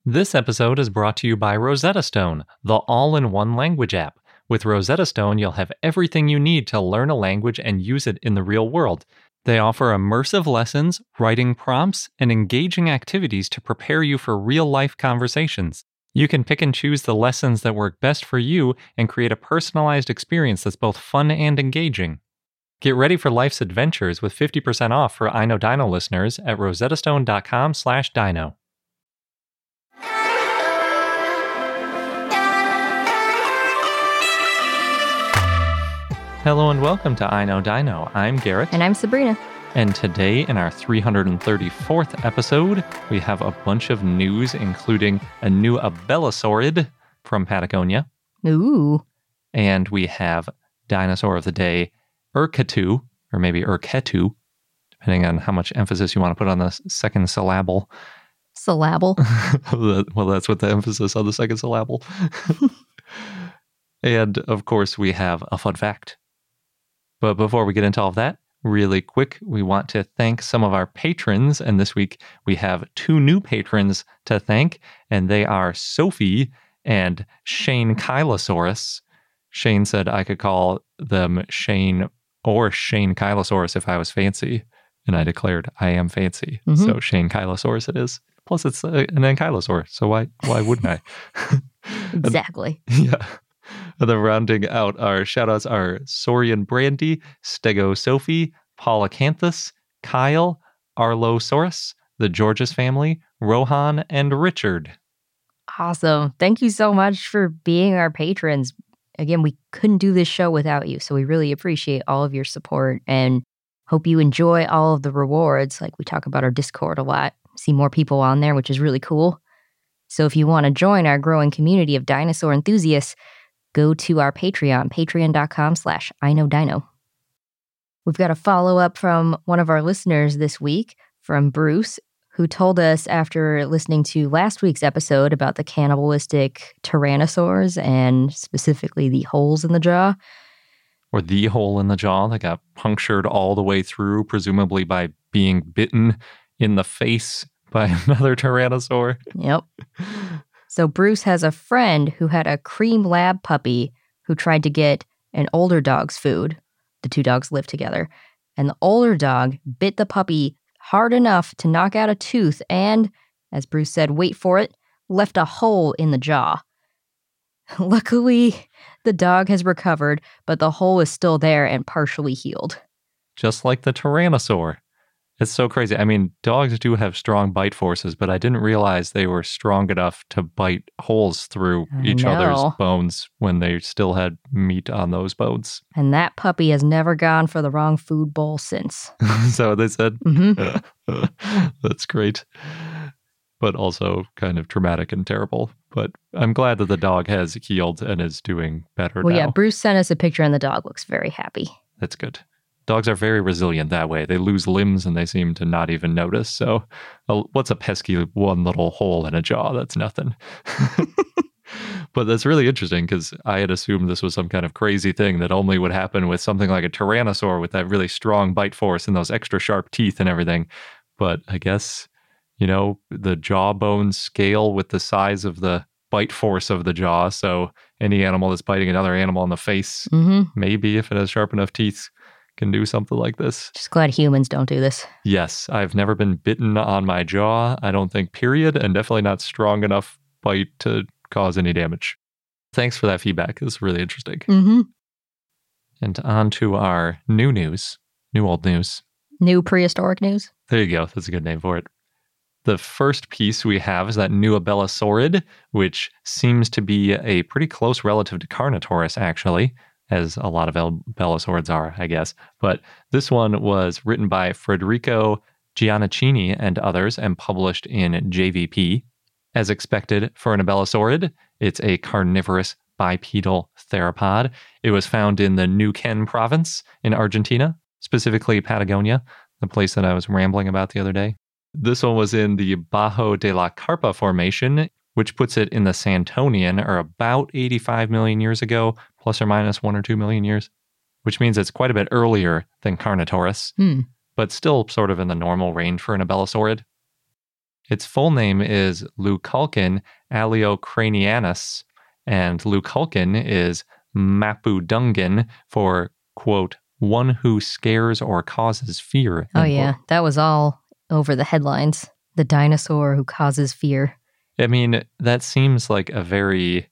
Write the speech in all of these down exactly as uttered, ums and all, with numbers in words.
This episode is brought to you by Rosetta Stone, the all-in-one language app. With Rosetta Stone, you'll have everything you need to learn a language and use it in the real world. They offer immersive lessons, writing prompts, and engaging activities to prepare you for real-life conversations. You can pick and choose the lessons that work best for you and create a personalized experience that's both fun and engaging. Get ready for life's adventures with fifty percent off for I Know Dino listeners at rosettastone.com slash dino. Hello and welcome to I Know Dino. I'm Garrett. And I'm Sabrina. And today, in our three hundred thirty-fourth episode, we have a bunch of news, including a new Abelosaurid from Patagonia. Ooh. And we have Dinosaur of the Day, Erkatu, or maybe Erketu, depending on how much emphasis you want to put on the second syllable. Syllable. Well, that's what the emphasis on the second syllable. And, of course, we have a fun fact. But before we get into all of that, really quick, we want to thank some of our patrons. And this week we have two new patrons to thank, and they are Sophie and Shane Kylosaurus. Shane said I could call them Shane or Shane Kylosaurus if I was fancy. And I declared I am fancy. Mm-hmm. So Shane Kylosaurus it is. Plus it's a, an ankylosaur. So why, why wouldn't I? Exactly. And, yeah. And then rounding out our shout-outs are Saurian Brandy, Stego Sophie, Paul Acanthus, Kyle, Arlosaurus, the Georges family, Rohan, and Richard. Awesome. Thank you so much for being our patrons. Again, we couldn't do this show without you, so we really appreciate all of your support and hope you enjoy all of the rewards. Like we talk about our Discord a lot. See more people on there, which is really cool. So if you want to join our growing community of dinosaur enthusiasts, go to our Patreon, patreon.com slash I know dino. We've got a follow-up from one of our listeners this week, from Bruce, who told us after listening to last week's episode about the cannibalistic tyrannosaurs and specifically the holes in the jaw. Or the hole in the jaw that got punctured all the way through, presumably by being bitten in the face by another tyrannosaur. Yep. So Bruce has a friend who had a cream lab puppy who tried to get an older dog's food. The two dogs lived together. And the older dog bit the puppy hard enough to knock out a tooth and, as Bruce said, wait for it, left a hole in the jaw. Luckily, the dog has recovered, but the hole is still there and partially healed. Just like the tyrannosaur. It's so crazy. I mean, dogs do have strong bite forces, but I didn't realize they were strong enough to bite holes through I each know. other's bones when they still had meat on those bones. And that puppy has never gone for the wrong food bowl since. Is that what they said? Mm-hmm. That's great. But also kind of traumatic and terrible. But I'm glad that the dog has healed and is doing better well, now. yeah, Bruce sent us a picture and the dog looks very happy. That's good. Dogs are very resilient that way. They lose limbs and they seem to not even notice. So uh, what's a pesky one little hole in a jaw? That's nothing. But that's really interesting because I had assumed this was some kind of crazy thing that only would happen with something like a tyrannosaur with that really strong bite force and those extra sharp teeth and everything. But I guess, you know, the jawbone scale with the size of the bite force of the jaw. So any animal that's biting another animal in the face, mm-hmm. maybe if it has sharp enough teeth, can do something like this. Just glad humans don't do this. Yes, I've never been bitten on my jaw, I don't think, period, and definitely not strong enough bite to cause any damage. Thanks for that feedback. It's really interesting. Mm-hmm. And on to our new news. New old news. New prehistoric news? There you go. That's a good name for it. The first piece we have is that new Abelosaurid, which seems to be a pretty close relative to Carnotaurus, actually, as a lot of Abelosauриds are, I guess. But this one was written by Federico Giannaccini and others and published in J V P. As expected for an Abelosaurid, it's a carnivorous bipedal theropod. It was found in the Neuquén province in Argentina, specifically Patagonia, the place that I was rambling about the other day. This one was in the Bajo de la Carpa formation, which puts it in the Santonian, or about eighty-five million years ago, plus or minus one or two million years, which means it's quite a bit earlier than Carnotaurus, hmm. but still sort of in the normal range for an Abelosaurid. Its full name is Leucalcin aleocranianus, and Leucalcin is Mapudungun for, quote, one who scares or causes fear. Oh, yeah. Quote. That was all over the headlines. The dinosaur who causes fear. I mean, that seems like a very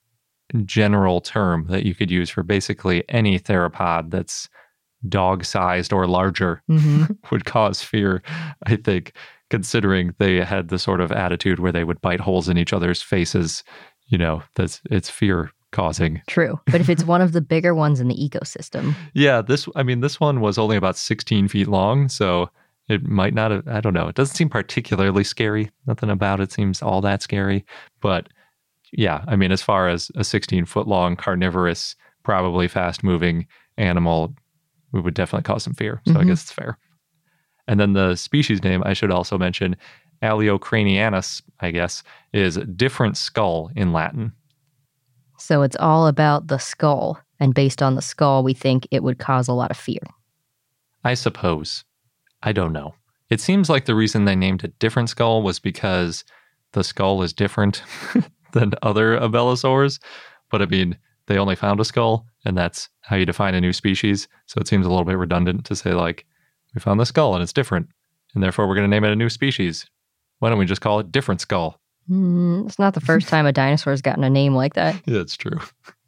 general term that you could use for basically any theropod that's dog-sized or larger mm-hmm. would cause fear, I think, considering they had the sort of attitude where they would bite holes in each other's faces. You know, that's it's fear-causing. True. But if it's one of the bigger ones in the ecosystem. Yeah, this, I mean, this one was only about sixteen feet long, so it might not have, I don't know. It doesn't seem particularly scary. Nothing about it seems all that scary. But yeah, I mean, as far as a sixteen-foot-long carnivorous, probably fast-moving animal, it would definitely cause some fear. So mm-hmm. I guess it's fair. And then the species name, I should also mention, Aleocranianus, I guess, is different skull in Latin. So it's all about the skull. And based on the skull, we think it would cause a lot of fear. I suppose. I don't know. It seems like the reason they named it different skull was because the skull is different than other abelisaurs. But I mean, they only found a skull, and that's how you define a new species. So it seems a little bit redundant to say, like, we found the skull and it's different, and therefore we're going to name it a new species. Why don't we just call it different skull? Mm, it's not the first time a dinosaur's gotten a name like that. Yeah, it's true.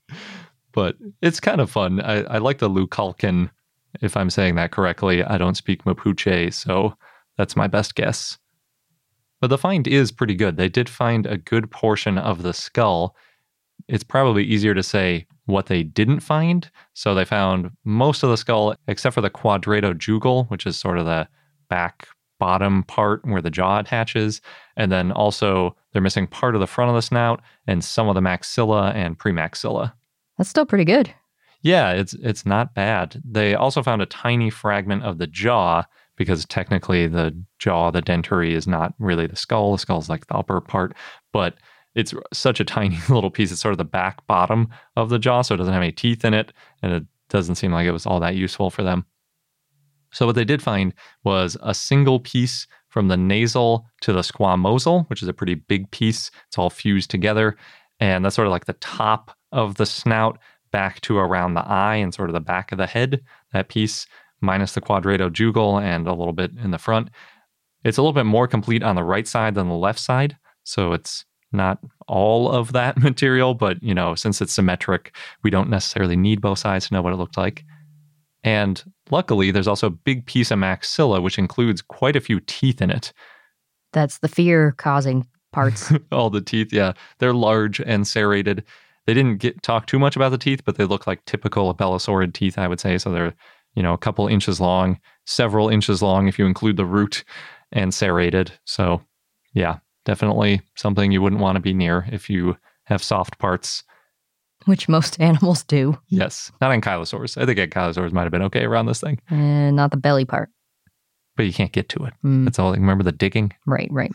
But it's kind of fun. I, I like the Leucalcin, if I'm saying that correctly. I don't speak Mapuche, so that's my best guess. But the find is pretty good. They did find a good portion of the skull. It's probably easier to say what they didn't find. So they found most of the skull, except for the quadratojugal, which is sort of the back bottom part where the jaw attaches. And then also they're missing part of the front of the snout and some of the maxilla and premaxilla. That's still pretty good. Yeah, it's it's not bad. They also found a tiny fragment of the jaw, because technically the jaw, the dentary, is not really the skull. The skull's like the upper part, but it's such a tiny little piece. It's sort of the back bottom of the jaw, so it doesn't have any teeth in it, and it doesn't seem like it was all that useful for them. So what they did find was a single piece from the nasal to the squamosal, which is a pretty big piece. It's all fused together, and that's sort of like the top of the snout back to around the eye and sort of the back of the head, that piece, minus the quadratojugal and a little bit in the front. It's a little bit more complete on the right side than the left side, so it's not all of that material, but, you know, since it's symmetric, we don't necessarily need both sides to know what it looked like. And luckily, there's also a big piece of maxilla, which includes quite a few teeth in it. That's the fear-causing parts. All the teeth, yeah. They're large and serrated. They didn't get talk too much about the teeth, but they look like typical abelosaurid teeth, I would say. So they're, you know, a couple inches long, several inches long if you include the root, and serrated. So, yeah, definitely something you wouldn't want to be near if you have soft parts. Which most animals do. Yes. Not ankylosaurs. I think ankylosaurs might have been okay around this thing. And not the belly part. But you can't get to it. Mm. That's all. Remember the digging? Right, right.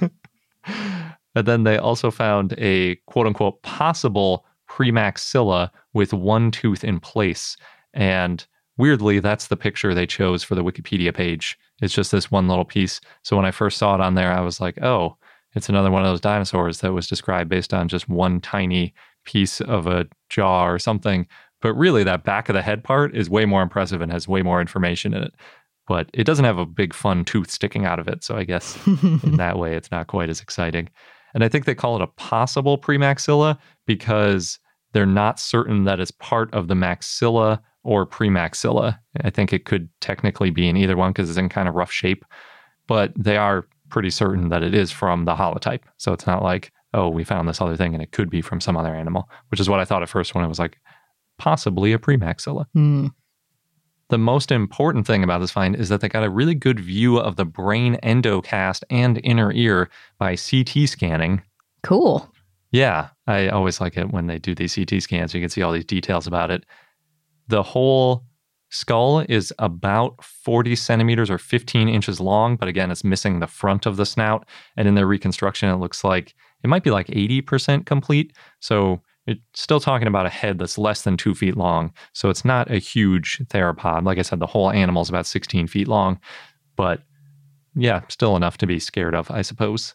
And then they also found a quote-unquote possible premaxilla with one tooth in place. And weirdly, that's the picture they chose for the Wikipedia page. It's just this one little piece. So when I first saw it on there, I was like, oh, it's another one of those dinosaurs that was described based on just one tiny piece of a jaw or something. But really, that back of the head part is way more impressive and has way more information in it. But it doesn't have a big fun tooth sticking out of it. So I guess in that way, it's not quite as exciting. And I think they call it a possible premaxilla because they're not certain that it's part of the maxilla or premaxilla. I think it could technically be in either one because it's in kind of rough shape. But they are pretty certain that it is from the holotype. So it's not like, oh, we found this other thing and it could be from some other animal, which is what I thought at first when it was like, possibly a premaxilla. Mm. The most important thing about this find is that they got a really good view of the brain endocast and inner ear by C T scanning. Cool. Yeah, I always like it when they do these C T scans. You can see all these details about it. The whole skull is about forty centimeters or fifteen inches long, but again, it's missing the front of the snout. And in their reconstruction, it looks like it might be like eighty percent complete. So it's still talking about a head that's less than two feet long. So it's not a huge theropod. Like I said, the whole animal is about sixteen feet long. But yeah, still enough to be scared of, I suppose.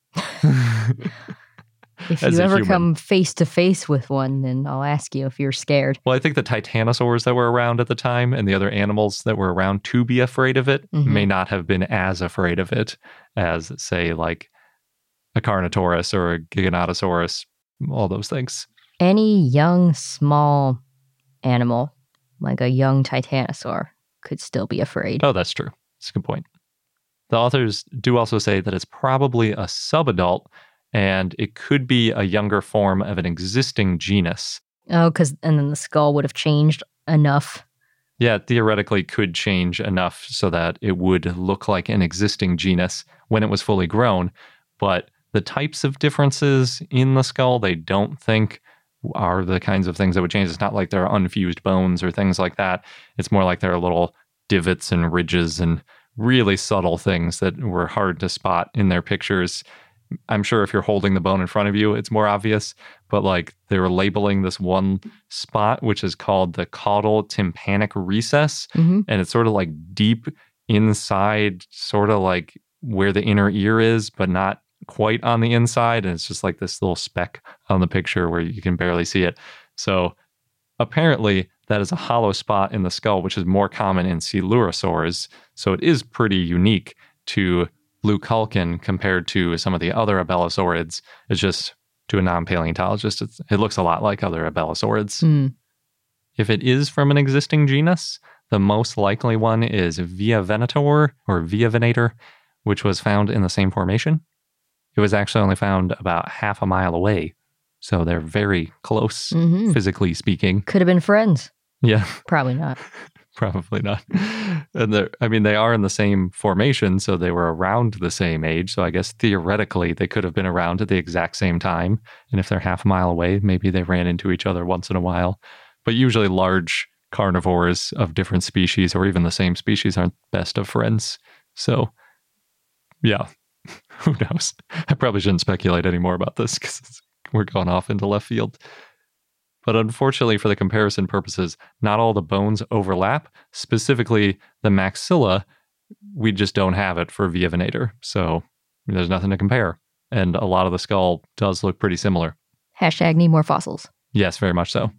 If As you a ever human. come face to face with one, then I'll ask you if you're scared. Well, I think the titanosaurs that were around at the time and the other animals that were around to be afraid of it Mhm. may not have been as afraid of it as, say, like a Carnotaurus or a Giganotosaurus, all those things. Any young, small animal, like a young titanosaur, could still be afraid. Oh, that's true. That's a good point. The authors do also say that it's probably a subadult and it could be a younger form of an existing genus. Oh, because and then the skull would have changed enough. Yeah, it theoretically could change enough so that it would look like an existing genus when it was fully grown. But the types of differences in the skull, they don't think are the kinds of things that would change. It's not like there are unfused bones or things like that. It's more like there are little divots and ridges and really subtle things that were hard to spot in their pictures. I'm sure if you're holding the bone in front of you, it's more obvious, but like they were labeling this one spot, which is called the caudal tympanic recess. Mm-hmm. And it's sort of like deep inside, sort of like where the inner ear is, but not quite on the inside. And it's just like this little speck on the picture where you can barely see it. So apparently that is a hollow spot in the skull, which is more common in coelurosaurs. So it is pretty unique to Leucalcan compared to some of the other abelisaurids. It's just, to a non-paleontologist, it's, it looks a lot like other abelisaurids. Mm. If it is from an existing genus, the most likely one is Via Venator or Via Venator, which was found in the same formation. It was actually only found about half a mile away. So they're very close, Mm-hmm. physically speaking. Could have been friends. Yeah. Probably not. Probably not. And they're, I mean, they are in the same formation, so they were around the same age. So I guess theoretically they could have been around at the exact same time. And if they're half a mile away, maybe they ran into each other once in a while. But usually large carnivores of different species or even the same species aren't best of friends. So yeah, who knows? I probably shouldn't speculate any more about this because we're going off into left field. But unfortunately, for the comparison purposes, not all the bones overlap. Specifically, the maxilla, we just don't have it for Via Venator. So there's nothing to compare. And a lot of the skull does look pretty similar. Hashtag need more fossils. Yes, very much so.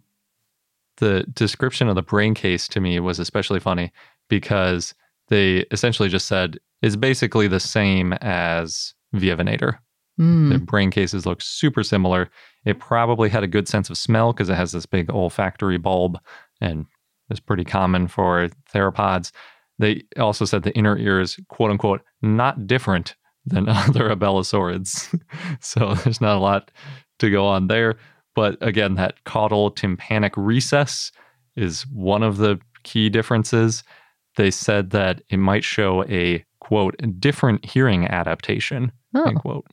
The description of the brain case to me was especially funny because they essentially just said it's basically the same as Via Venator. Mm. The brain cases look super similar. It probably had a good sense of smell because it has this big olfactory bulb and is pretty common for theropods. They also said the inner ear is, quote unquote, not different than other abelisaurids. So there's not a lot to go on there. But again, that caudal tympanic recess is one of the key differences. They said that it might show a, quote, different hearing adaptation, Oh. end quote.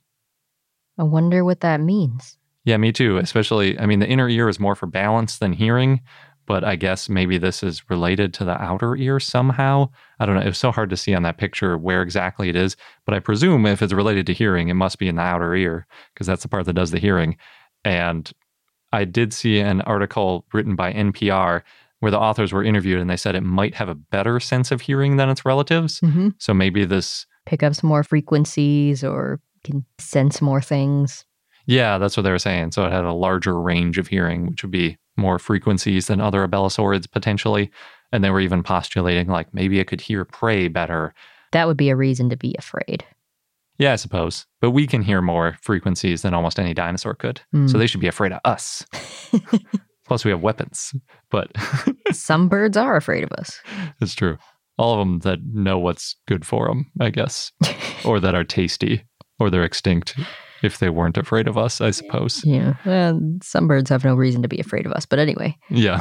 I wonder what that means. Yeah, me too. Especially, I mean, the inner ear is more for balance than hearing, but I guess maybe this is related to the outer ear somehow. I don't know. It was so hard to see on that picture where exactly it is, but I presume if it's related to hearing, it must be in the outer ear because that's the part that does the hearing. And I did see an article written by N P R where the authors were interviewed and they said it might have a better sense of hearing than its relatives. Mm-hmm. So maybe this... Pick up some more frequencies or can sense more things. Yeah, that's what they were saying. So it had a larger range of hearing, which would be more frequencies than other abelisaurids potentially. And they were even postulating like maybe it could hear prey better. That would be a reason to be afraid. Yeah, I suppose. But we can hear more frequencies than almost any dinosaur could. Mm. So they should be afraid of us. Plus we have weapons. But Some birds are afraid of us. it's true. All of them that know what's good for them, I guess. Or that are tasty. Or they're extinct if they weren't afraid of us, I suppose. Yeah. Well, some birds have no reason to be afraid of us. But anyway. Yeah.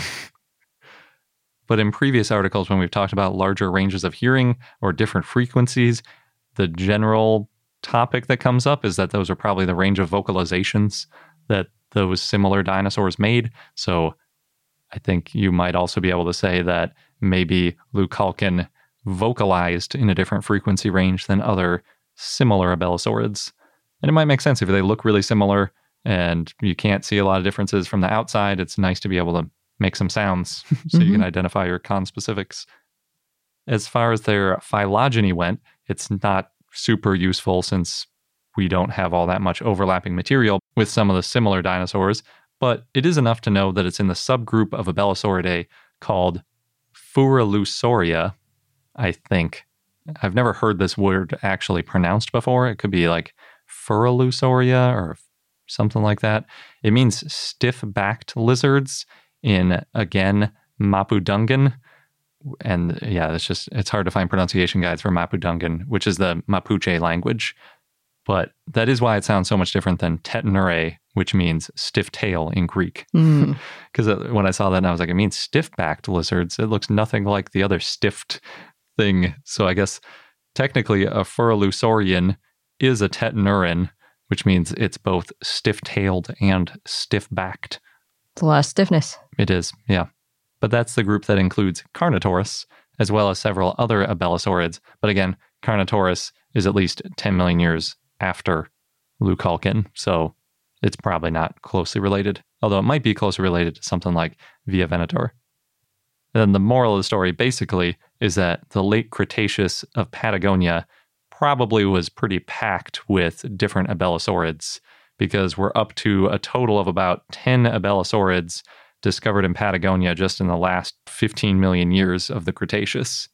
But in previous articles, when we've talked about larger ranges of hearing or different frequencies, the general topic that comes up is that those are probably the range of vocalizations that those similar dinosaurs made. So I think you might also be able to say that maybe Leucalcan vocalized in a different frequency range than other similar abelisaurids. And it might make sense if they look really similar and you can't see a lot of differences from the outside. It's nice to be able to make some sounds so Mm-hmm. you can identify your conspecifics. As far as their phylogeny went, it's not super useful since we don't have all that much overlapping material with some of the similar dinosaurs, but it is enough to know that it's in the subgroup of Abelisauridae called Furulosauria, I think. I've never heard this word actually pronounced before. It could be like Furulosauria or something like that. It means stiff-backed lizards in, again, Mapudungun. And yeah, it's just, it's hard to find pronunciation guides for Mapudungun, which is the Mapuche language. But that is why it sounds so much different than Tetanurae, which means stiff tail in Greek. Because mm. when I saw that, I was like, it means stiff-backed lizards. It looks nothing like the other stiffed thing. So I guess technically a Furulusaurian is a Tetanuran, which means it's both stiff-tailed and stiff-backed. It's a lot of stiffness. It is, yeah. But that's the group that includes Carnotaurus, as well as several other Abelisaurids. But again, Carnotaurus is at least ten million years after Leucalcan, so it's probably not closely related, although it might be closely related to something like Via Venator. And then the moral of the story basically is that the late Cretaceous of Patagonia probably was pretty packed with different Abelisaurids, because we're up to a total of about ten Abelisaurids discovered in Patagonia just in the last fifteen million years of the Cretaceous.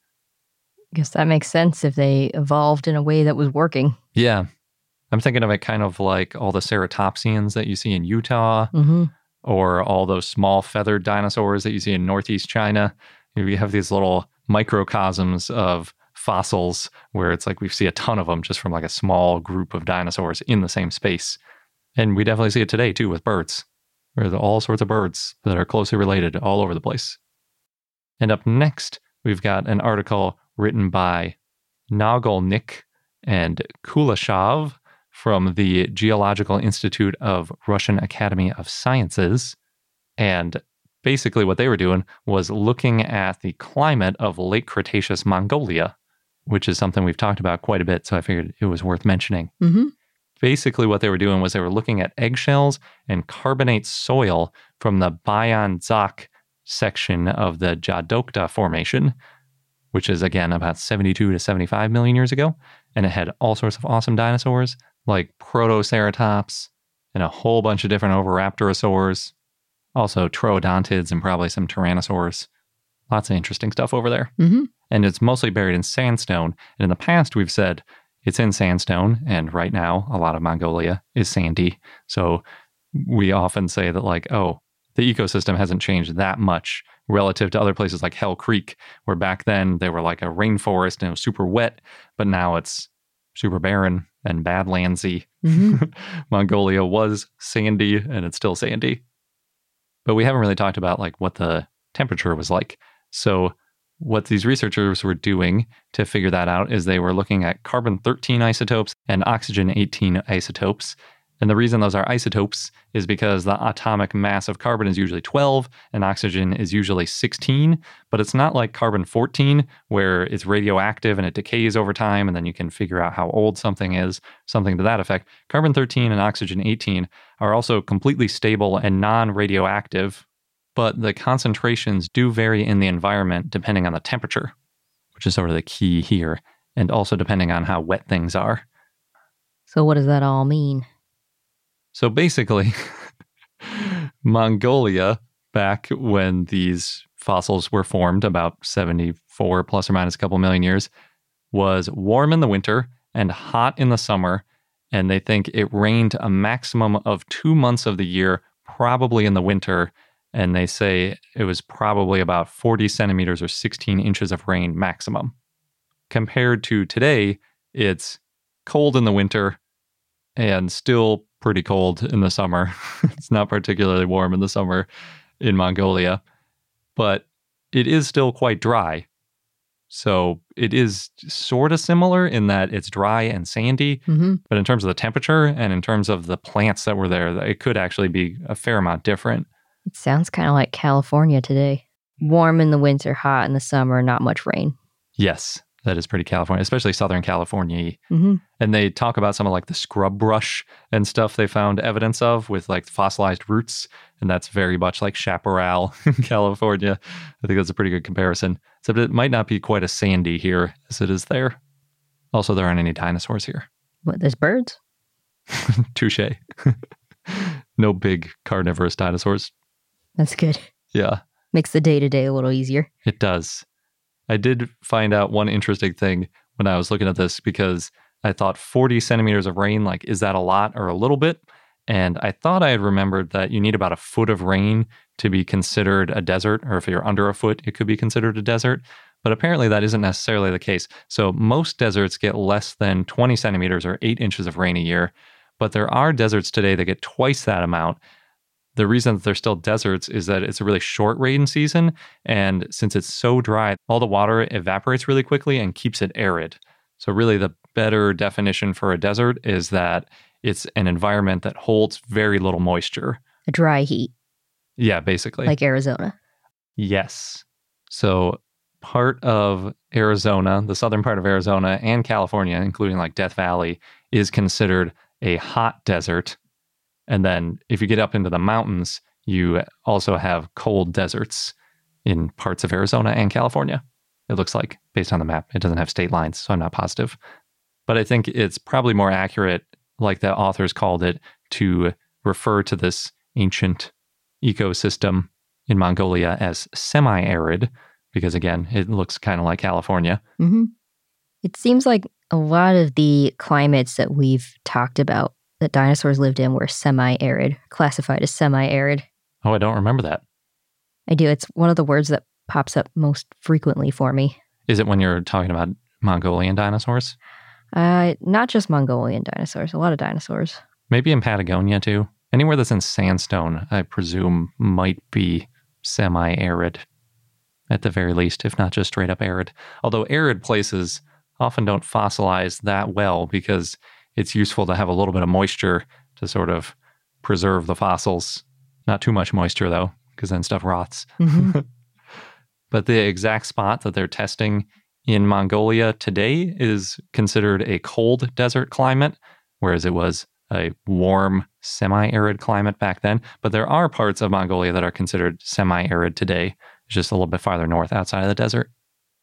I guess that makes sense if they evolved in a way that was working. Yeah. I'm thinking of it kind of like all the ceratopsians that you see in Utah, mm-hmm. or all those small feathered dinosaurs that you see in northeast China. We have these little microcosms of fossils where it's like we see a ton of them just from like a small group of dinosaurs in the same space. And we definitely see it today too with birds. There's all sorts of birds that are closely related all over the place. And up next, we've got an article written by Nagolnik and Kuleshov from the Geological Institute of Russian Academy of Sciences. And basically what they were doing was looking at the climate of late Cretaceous Mongolia, which is something we've talked about quite a bit, so I figured it was worth mentioning. Mm-hmm. Basically what they were doing was they were looking at eggshells and carbonate soil from the Bayan Zak section of the Jadokta Formation, which is, again, about seventy-two to seventy-five million years ago. And it had all sorts of awesome dinosaurs, like Protoceratops and a whole bunch of different Oviraptorosaurs, also Troodontids and probably some Tyrannosaurs. Lots of interesting stuff over there. Mm-hmm. And it's mostly buried in sandstone. And in the past, we've said it's in sandstone. And right now, a lot of Mongolia is sandy. So we often say that, like, oh, the ecosystem hasn't changed that much relative to other places like Hell Creek, where back then they were like a rainforest and it was super wet, but now it's super barren and badlandsy. Mm-hmm. Mongolia was sandy and it's still sandy. But we haven't really talked about like what the temperature was like. So what these researchers were doing to figure that out is they were looking at carbon thirteen isotopes and oxygen eighteen isotopes. And the reason those are isotopes is because the atomic mass of carbon is usually twelve and oxygen is usually sixteen, but it's not like carbon fourteen where it's radioactive and it decays over time and then you can figure out how old something is, something to that effect. Carbon thirteen and oxygen eighteen are also completely stable and non-radioactive, but the concentrations do vary in the environment depending on the temperature, which is sort of the key here, and also depending on how wet things are. So what does that all mean? So basically, Mongolia, back when these fossils were formed, about seventy-four plus or minus a couple million years, was warm in the winter and hot in the summer. And they think it rained a maximum of two months of the year, probably in the winter. And they say it was probably about forty centimeters or sixteen inches of rain maximum. Compared to today, it's cold in the winter and still pretty cold in the summer. It's not particularly warm in the summer in Mongolia, but it is still quite dry. So it is sort of similar in that it's dry and sandy, mm-hmm. but in terms of the temperature and in terms of the plants that were there, it could actually be a fair amount different. It sounds kind of like California today. Warm in the winter, hot in the summer, not much rain. Yes, that is pretty California, especially Southern California. Mm-hmm. And they talk about some of like the scrub brush and stuff they found evidence of with like fossilized roots. And that's very much like chaparral in California. I think that's a pretty good comparison. Except it might not be quite as sandy here as it is there. Also, there aren't any dinosaurs here. What, there's birds? Touche. No big carnivorous dinosaurs. That's good. Yeah. Makes the day-to-day a little easier. It does. I did find out one interesting thing when I was looking at this because I thought forty centimeters of rain, like, is that a lot or a little bit? And I thought I had remembered that you need about a foot of rain to be considered a desert, or if you're under a foot, it could be considered a desert. But apparently that isn't necessarily the case. So most deserts get less than twenty centimeters or eight inches of rain a year. But there are deserts today that get twice that amount. The reason that they're still deserts is that it's a really short rain season. And since it's so dry, all the water evaporates really quickly and keeps it arid. So really the better definition for a desert is that it's an environment that holds very little moisture. A dry heat. Yeah, basically. Like Arizona. Yes. So part of Arizona, the southern part of Arizona and California, including like Death Valley, is considered a hot desert. And then if you get up into the mountains, you also have cold deserts in parts of Arizona and California. It looks like, based on the map. It doesn't have state lines, so I'm not positive. But I think it's probably more accurate, like the authors called it, to refer to this ancient ecosystem in Mongolia as semi-arid, because again, it looks kind of like California. Mm-hmm. It seems like a lot of the climates that we've talked about that dinosaurs lived in were semi-arid, classified as semi-arid. Oh, I don't remember that. I do. It's one of the words that pops up most frequently for me. Is it when you're talking about Mongolian dinosaurs? Uh, not just Mongolian dinosaurs, a lot of dinosaurs. Maybe in Patagonia too. Anywhere that's in sandstone, I presume, might be semi-arid at the very least, if not just straight up arid. Although arid places often don't fossilize that well because it's useful to have a little bit of moisture to sort of preserve the fossils. Not too much moisture though, because then stuff rots. Mm-hmm. But the exact spot that they're testing in Mongolia today is considered a cold desert climate, whereas it was a warm, semi-arid climate back then. But there are parts of Mongolia that are considered semi-arid today, just a little bit farther north outside of the desert.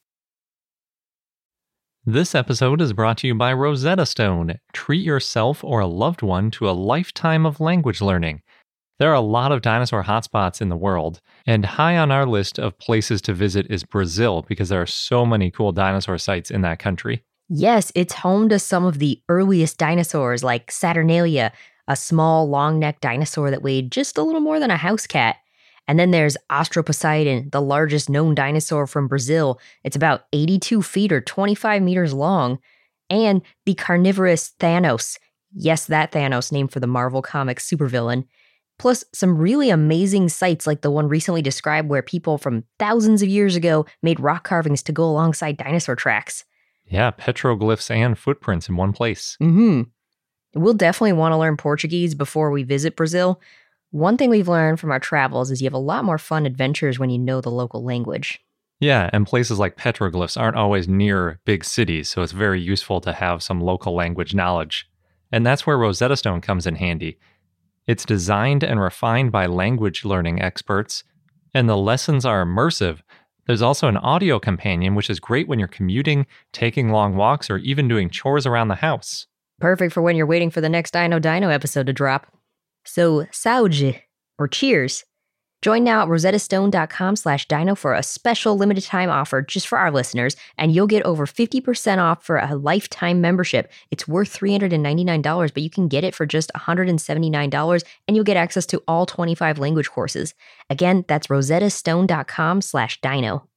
This episode is brought to you by Rosetta Stone. Treat yourself or a loved one to a lifetime of language learning. There are a lot of dinosaur hotspots in the world, and high on our list of places to visit is Brazil because there are so many cool dinosaur sites in that country. Yes, it's home to some of the earliest dinosaurs like Saturnalia, a small long-necked dinosaur that weighed just a little more than a house cat. And then there's Austroposeidon, the largest known dinosaur from Brazil. It's about eighty-two feet or twenty-five meters long. And the carnivorous Thanos. Yes, that Thanos, named for the Marvel Comics supervillain. Plus some really amazing sites like the one recently described where people from thousands of years ago made rock carvings to go alongside dinosaur tracks. Yeah, petroglyphs and footprints in one place. Mm-hmm. We'll definitely want to learn Portuguese before we visit Brazil. One thing we've learned from our travels is you have a lot more fun adventures when you know the local language. Yeah, and places like petroglyphs aren't always near big cities, so it's very useful to have some local language knowledge. And that's where Rosetta Stone comes in handy. It's designed and refined by language learning experts, and the lessons are immersive. There's also an audio companion, which is great when you're commuting, taking long walks, or even doing chores around the house. Perfect for when you're waiting for the next Dino Dino episode to drop. So, saúde, or cheers. Join now at rosettastone.com slash dino for a special limited time offer just for our listeners, and you'll get over fifty percent off for a lifetime membership. It's worth three hundred ninety-nine dollars, but you can get it for just one hundred seventy-nine dollars, and you'll get access to all twenty-five language courses. Again, that's rosettastone.com slash dino.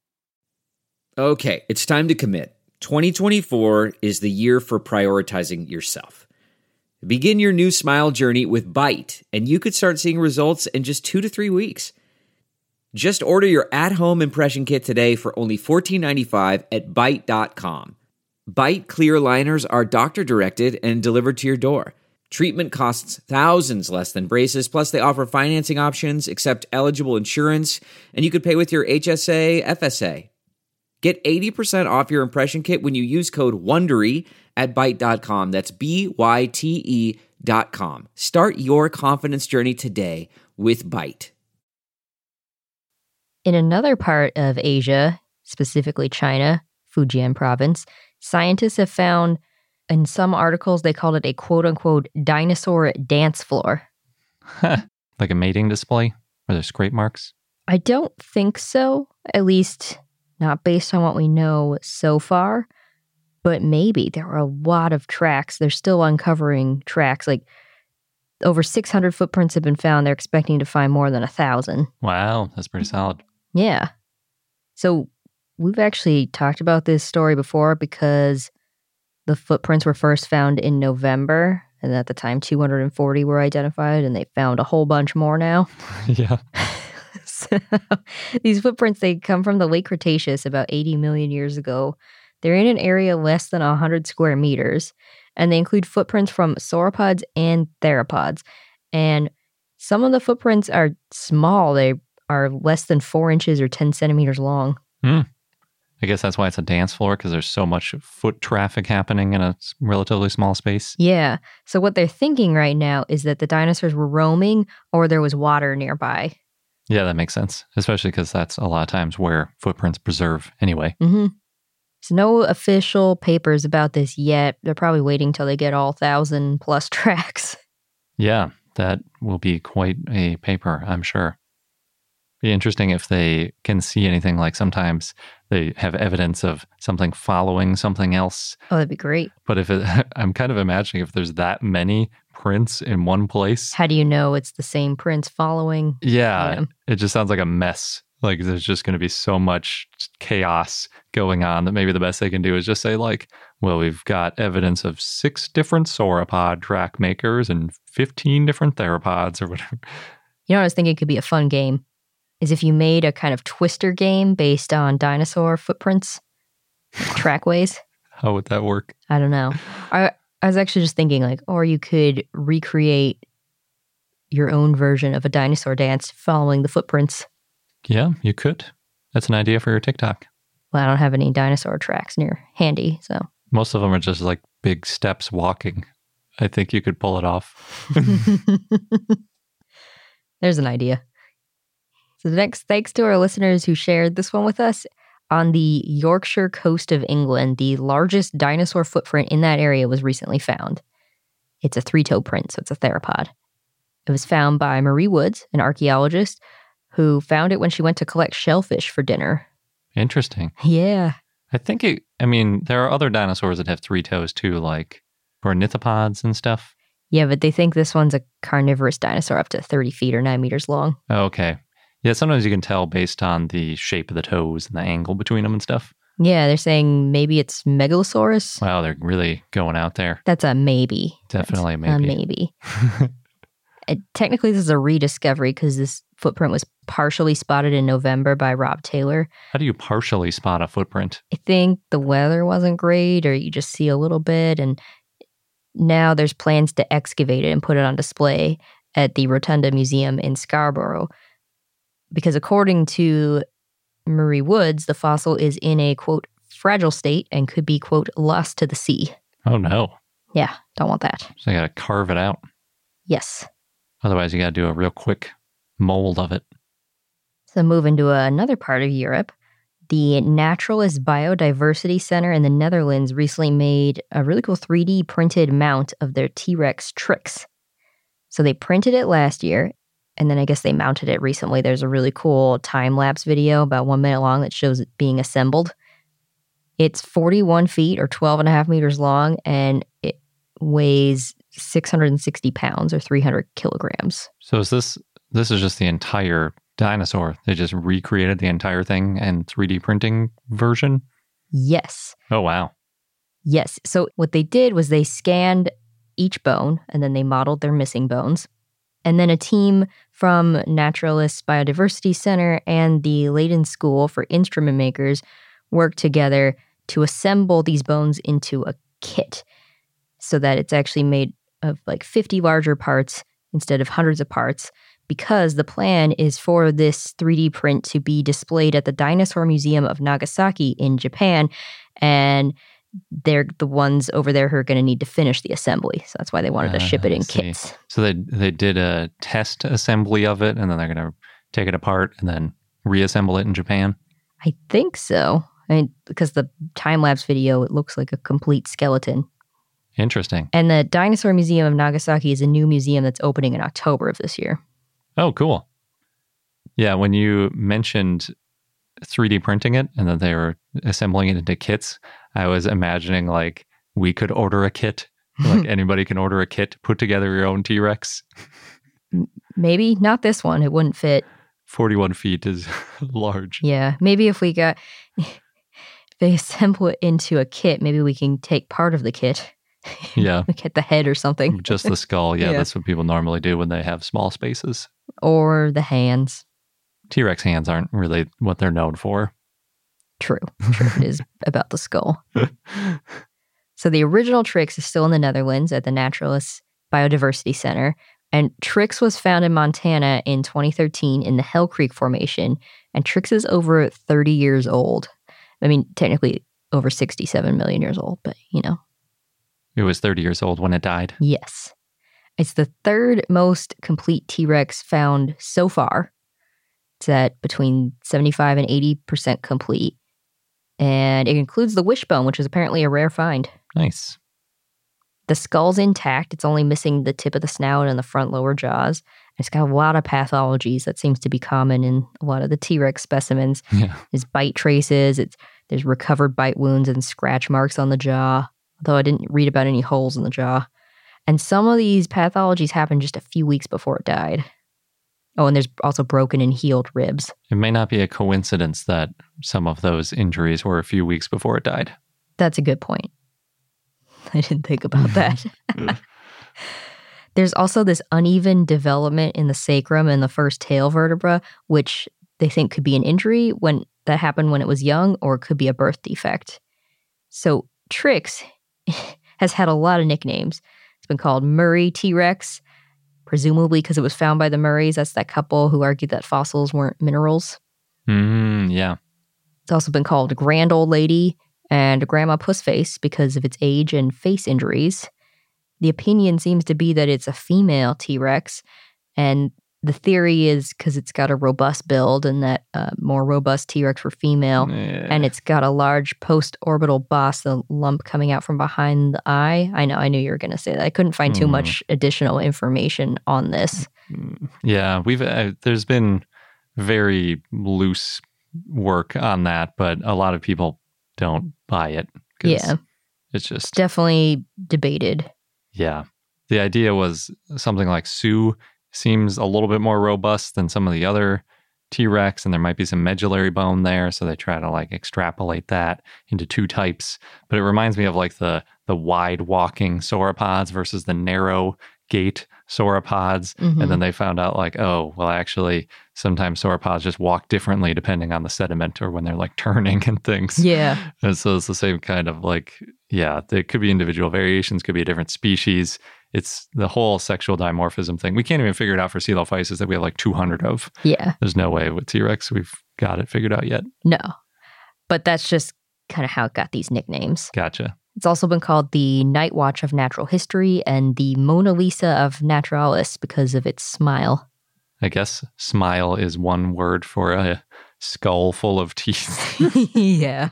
Okay, it's time to commit. twenty twenty-four is the year for prioritizing yourself. Begin your new smile journey with Byte, and you could start seeing results in just two to three weeks. Just order your at-home impression kit today for only fourteen ninety-five at byte dot com. Byte clear liners are doctor-directed and delivered to your door. Treatment costs thousands less than braces, plus they offer financing options, accept eligible insurance, and you could pay with your H S A, F S A. Get eighty percent off your impression kit when you use code WONDERY at byte dot com. That's B Y T E dot com. Start your confidence journey today with Byte. In another part of Asia, specifically China, Fujian province, Scientists have found, in some articles, they called it a quote-unquote dinosaur dance floor. Like a mating display where there's scrape marks? I don't think so, at least not based on what we know so far. But maybe there are a lot of tracks. They're still uncovering tracks. Like over six hundred footprints have been found. They're expecting to find more than a thousand. Wow, that's pretty solid. Yeah. So we've actually talked about this story before because the footprints were first found in November. And at the time, two hundred forty were identified, and they found a whole bunch more now. Yeah. So, these footprints, they come from the late Cretaceous about eighty million years ago. They're in an area less than one hundred square meters, and they include footprints from sauropods and theropods. And some of the footprints are small. They are less than four inches or ten centimeters long. Hmm. I guess that's why it's a dance floor, because there's so much foot traffic happening in a s- relatively small space. Yeah. So what they're thinking right now is that the dinosaurs were roaming or there was water nearby. Yeah, that makes sense, especially because that's a lot of times where footprints preserve anyway. Mm-hmm. So no official papers about this yet. They're probably waiting till they get all thousand plus tracks. Yeah, that will be quite a paper, I'm sure. Be interesting if they can see anything, like sometimes they have evidence of something following something else. Oh, that'd be great. But if it, I'm kind of imagining if there's that many prints in one place. How do you know it's the same prints following? Yeah, them? it just sounds like a mess. Like there's just going to be so much chaos going on that maybe the best they can do is just say like, well, we've got evidence of six different sauropod track makers and fifteen different theropods or whatever. You know what I was thinking could be a fun game? Is if you made a kind of twister game based on dinosaur footprints, like trackways. How would that work? I don't know. I, I was actually just thinking like, or you could recreate your own version of a dinosaur dance following the footprints. Yeah, you could. That's an idea for your TikTok. Well, I don't have any dinosaur tracks near handy, so. Most of them are just like big steps walking. I think you could pull it off. There's an idea. So the next, thanks to our listeners who shared this one with us. On the Yorkshire coast of England, the largest dinosaur footprint in that area was recently found. It's a three-toe print, so it's a theropod. It was found by Marie Woods, an archaeologist, who found it when she went to collect shellfish for dinner. Interesting. Yeah. I think it, I mean, there are other dinosaurs that have three toes too, like ornithopods and stuff. Yeah, but they think this one's a carnivorous dinosaur up to thirty feet or nine meters long. Okay. Yeah, sometimes you can tell based on the shape of the toes and the angle between them and stuff. Yeah, they're saying maybe it's Megalosaurus. Wow, they're really going out there. That's a maybe. Definitely a That's maybe. A maybe. Uh, technically, this is a rediscovery because this footprint was partially spotted in November by Rob Taylor. How do you partially spot a footprint? I think the weather wasn't great, or you just see a little bit. And now there's plans to excavate it and put it on display at the Rotunda Museum in Scarborough. Because according to Marie Woods, the fossil is in a, quote, fragile state and could be, quote, lost to the sea. Oh, no. Yeah, don't want that. So you got to carve it out. Yes. Otherwise, you got to do a real quick mold of it. So moving to another part of Europe, the Naturalist Biodiversity Center in the Netherlands recently made a really cool three D printed mount of their T-Rex Trix. So they printed it last year, and then I guess they mounted it recently. There's a really cool time-lapse video about one minute long that shows it being assembled. It's forty-one feet or twelve and a half meters long, and it weighs six hundred sixty pounds or three hundred kilograms. So is this, this is just the entire dinosaur? They just recreated the entire thing in three D printing version? Yes. Oh, wow. Yes. So what they did was they scanned each bone and then they modeled their missing bones. And then a team from Naturalist Biodiversity Center and the Leiden School for Instrument Makers worked together to assemble these bones into a kit so that it's actually made of like fifty larger parts instead of hundreds of parts, because the plan is for this three D print to be displayed at the Dinosaur Museum of Nagasaki in Japan, and they're the ones over there who are going to need to finish the assembly. So that's why they wanted to ship it Ah, I in see. kits. So they they did a test assembly of it, and then they're going to take it apart and then reassemble it in Japan? I think so. I mean, because the time-lapse video, it looks like a complete skeleton. Interesting. And the Dinosaur Museum of Nagasaki is a new museum that's opening in October of this year. Oh, cool. Yeah, when you mentioned three D printing it and that they were assembling it into kits, I was imagining like we could order a kit. Like anybody can order a kit to put together your own T-Rex. Maybe not this one. It wouldn't fit. forty-one feet is large. Yeah. Maybe if we got, if they assemble it into a kit, maybe we can take part of the kit. Yeah. We get the head or something. Just the skull. Yeah, Yeah. that's what people normally do when they have small spaces. Or the hands. T-Rex hands aren't really what they're known for. True. True. It is about the skull. So the original Trix is still in the Netherlands at the Naturalis Biodiversity Center. And Trix was found in Montana in twenty thirteen in the Hell Creek Formation. And Trix is over thirty years old. I mean, technically over sixty-seven million years old, but you know. It was thirty years old when it died. Yes. It's the third most complete T-Rex found so far. It's at between seventy-five and eighty percent complete. And it includes the wishbone, which is apparently a rare find. Nice. The skull's intact. It's only missing the tip of the snout and the front lower jaws. It's got a lot of pathologies that seems to be common in a lot of the T-Rex specimens. Yeah. There's bite traces. It's There's recovered bite wounds and scratch marks on the jaw, although I didn't read about any holes in the jaw. And some of these pathologies happened just a few weeks before it died. Oh, and there's also broken and healed ribs. It may not be a coincidence that some of those injuries were a few weeks before it died. That's a good point. I didn't think about that. There's also this uneven development in the sacrum and the first tail vertebra, which they think could be an injury when that happened when it was young, or it could be a birth defect. So Trix has had a lot of nicknames. It's been called Murray T-Rex, presumably because it was found by the Murrays. That's that couple who argued that fossils weren't minerals. Mm, yeah. It's also been called Grand Old Lady and Grandma Pussface because of its age and face injuries. The opinion seems to be that it's a female T-Rex, and the theory is because it's got a robust build and that uh, more robust T-Rex were female, Yeah. and it's got a large post-orbital boss, the lump coming out from behind the eye. I know, I knew you were going to say that. I couldn't find too Mm. much additional information on this. Yeah, we've uh, there's been very loose work on that, but a lot of people don't buy it. 'Cause Yeah. It's just, Definitely debated. yeah. The idea was something like Sue seems a little bit more robust than some of the other T-Rex, and there might be some medullary bone there, so they try to like extrapolate that into two types. But it reminds me of like the the wide walking sauropods versus the narrow gait sauropods. Mhm. And then they found out like, oh, well, actually, sometimes sauropods just walk differently depending on the sediment or when they're like turning and things. Yeah. And so it's the same kind of like, yeah, there could be individual variations, could be a different species. It's the whole sexual dimorphism thing. We can't even figure it out for coelophysis that we have like two hundred of. Yeah. There's no way with T-Rex we've got it figured out yet. No. But that's just kind of how it got these nicknames. Gotcha. It's also been called the Night Watch of Natural History and the Mona Lisa of Naturalis because of its smile. I guess smile is one word for a skull full of teeth. Yeah.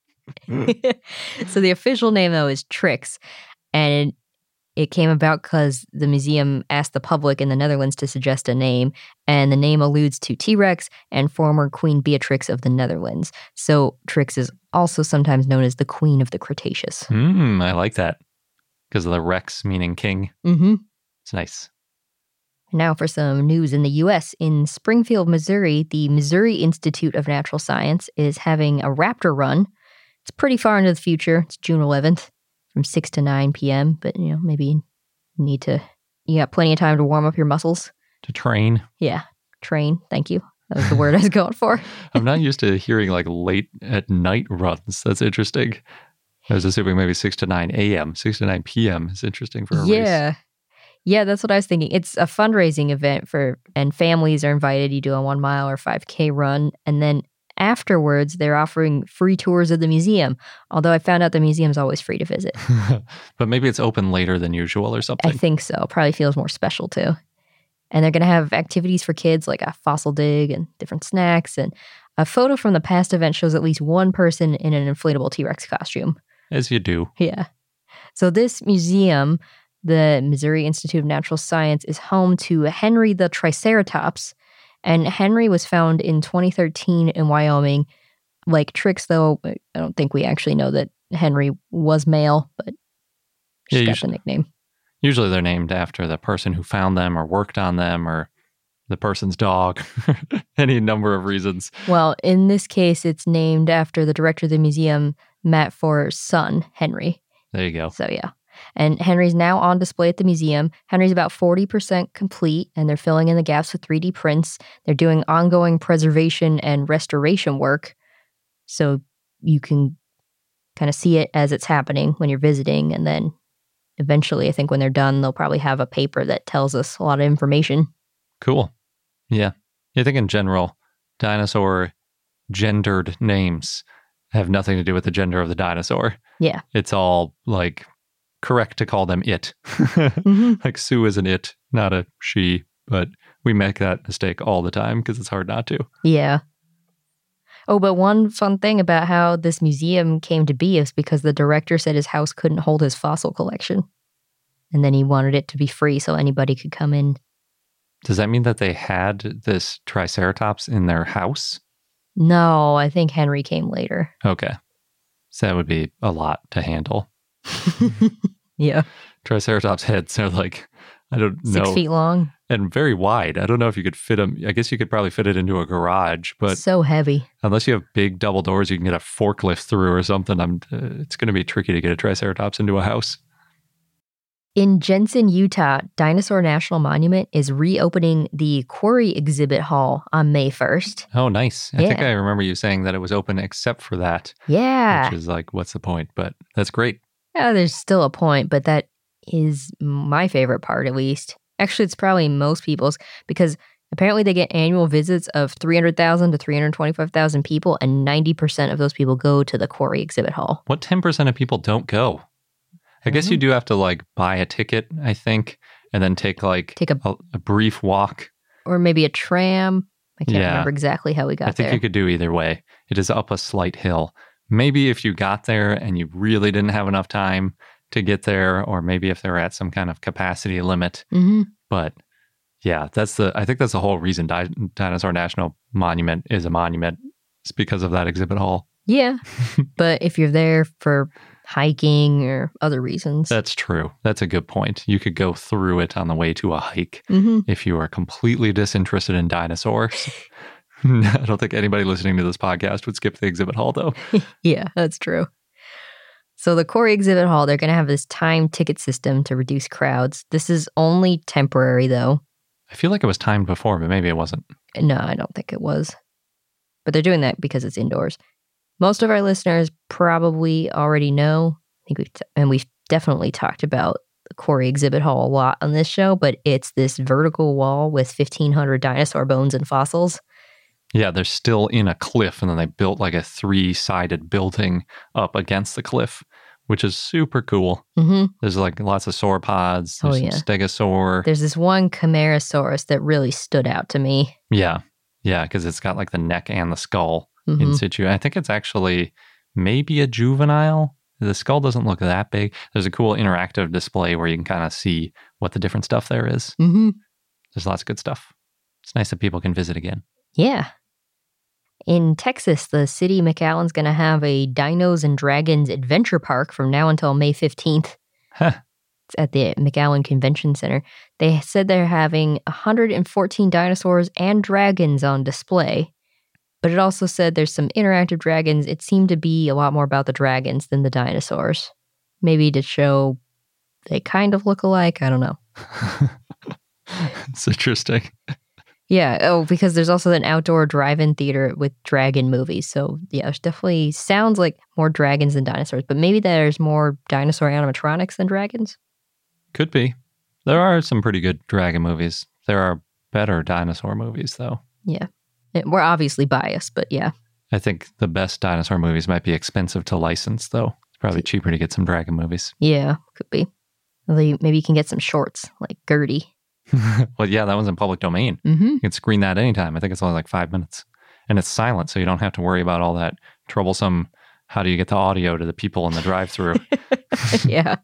So the official name, though, is Trix. And it came about because the museum asked the public in the Netherlands to suggest a name, and the name alludes to T-Rex and former Queen Beatrix of the Netherlands. So Trix is also sometimes known as the Queen of the Cretaceous. Hmm, I like that. Because of the Rex meaning king. Mm-hmm. It's nice. Now for some news in the U S. In Springfield, Missouri, the Missouri Institute of Natural Science is having a raptor run. It's pretty far into the future. It's June eleventh from six to nine p.m., but, you know, maybe you need to, you got plenty of time to warm up your muscles. To train. Yeah, train. Thank you. That was the word I was going for. I'm not used to hearing like late at night runs. That's interesting. I was assuming maybe six to nine a.m. six to nine p.m. is interesting for a race. Yeah. Yeah, that's what I was thinking. It's a fundraising event for, and families are invited. You do a one mile or five K run. And then afterwards, they're offering free tours of the museum. Although I found out the museum's always free to visit. But maybe it's open later than usual or something. I think so. Probably feels more special too. And they're going to have activities for kids like a fossil dig and different snacks. And A photo from the past event shows at least one person in an inflatable T-Rex costume. As you do. Yeah. So this museum, the Missouri Institute of Natural Science, is home to Henry the Triceratops. And Henry was found in twenty thirteen in Wyoming. Like Trix, though, I don't think we actually know that Henry was male, but she Yeah, got usually- the nickname. Usually they're named after the person who found them or worked on them or the person's dog, any number of reasons. Well, in this case, it's named after the director of the museum, Matt Forer's son, Henry. There you go. So, yeah. And Henry's now on display at the museum. Henry's about forty percent complete, and they're filling in the gaps with three D prints. They're doing ongoing preservation and restoration work, so you can kind of see it as it's happening when you're visiting. And then eventually, I think when they're done, they'll probably have a paper that tells us a lot of information. Cool. Yeah. I think in general, dinosaur gendered names have nothing to do with the gender of the dinosaur. Yeah. It's all like correct to call them it. Mm-hmm. Like Sue is an it, not a she, but we make that mistake all the time because it's hard not to. Yeah. Oh, but one fun thing about how this museum came to be is because the director said his house couldn't hold his fossil collection. And then he wanted it to be free so anybody could come in. Does that mean that they had this Triceratops in their house? No, I think Henry came later. Okay. So that would be a lot to handle. Yeah. Triceratops heads are like, I don't know. Six feet long. And very wide. I don't know if you could fit them. I guess you could probably fit it into a garage, but So heavy. unless you have big double doors, you can get a forklift through or something. I'm. Uh, it's going to be tricky to get a Triceratops into a house. In Jensen, Utah, Dinosaur National Monument is reopening the Quarry Exhibit Hall on May first. Oh, nice. I think Yeah. I remember you saying that it was open except for that, Yeah. which is like, what's the point? But that's great. Yeah, there's still a point, but that is my favorite part, at least. Actually, it's probably most people's, because apparently they get annual visits of three hundred thousand to three hundred twenty-five thousand people, and ninety percent of those people go to the Quarry Exhibit Hall. What ten percent of people don't go? I guess you do have to like buy a ticket, I think, and then take like Take a, a, a brief walk. or maybe a tram. I can't Yeah. remember exactly how we got I think there. you could do either way. It is up a slight hill. Maybe if you got there and you really didn't have enough time to get there, or maybe if they were at some kind of capacity limit. Mm-hmm. But yeah, that's the. I think that's the whole reason Di- Dinosaur National Monument is a monument. It's because of that exhibit hall. Yeah, but if you're there for hiking or other reasons. That's true. That's a good point. You could go through it on the way to a hike Mm-hmm. if you are completely disinterested in dinosaurs. I don't think anybody listening to this podcast would skip the exhibit hall, though. Yeah, that's true. So the Quarry Exhibit Hall, they're going to have this timed ticket system to reduce crowds. This is only temporary, though. I feel like it was timed before, but maybe it wasn't. No, I don't think it was. But they're doing that because it's indoors. Most of our listeners probably already know, I think we've t- and we've definitely talked about the Quarry Exhibit Hall a lot on this show, but it's this vertical wall with fifteen hundred dinosaur bones and fossils. Yeah, they're still in a cliff, and then they built like a three-sided building up against the cliff, which is super cool. Mm-hmm. There's like lots of sauropods. Oh, There's some yeah. stegosaur. There's this one Camarasaurus that really stood out to me. Yeah, yeah, because it's got like the neck and the skull in Mhm. situ. I think it's actually maybe a juvenile. The skull doesn't look that big. There's a cool interactive display where you can kind of see what the different stuff there is. Mm-hmm. There's lots of good stuff. It's nice that people can visit again. Yeah. In Texas, the city McAllen's going to have a Dinos and Dragons adventure park from now until May fifteenth. Huh. It's at the McAllen Convention Center. They said they're having one hundred fourteen dinosaurs and dragons on display. But it also said there's some interactive dragons. It seemed to be a lot more about the dragons than the dinosaurs. Maybe to show they kind of look alike. I don't know. It's interesting. Yeah. Oh, because there's also an outdoor drive-in theater with dragon movies. So yeah, it definitely sounds like more dragons than dinosaurs. But maybe there's more dinosaur animatronics than dragons. Could be. There are some pretty good dragon movies. There are better dinosaur movies, though. Yeah. It- we're obviously biased, but yeah. I think the best dinosaur movies might be expensive to license, though. It's probably cheaper to get some dragon movies. Yeah, could be. Although you- maybe you can get some shorts like Gertie. Well, yeah, that one's in public domain. Mm-hmm. You can screen that anytime. I think it's only like five minutes. And it's silent, so you don't have to worry about all that troublesome, how do you get the audio to the people in the drive-thru? Yeah.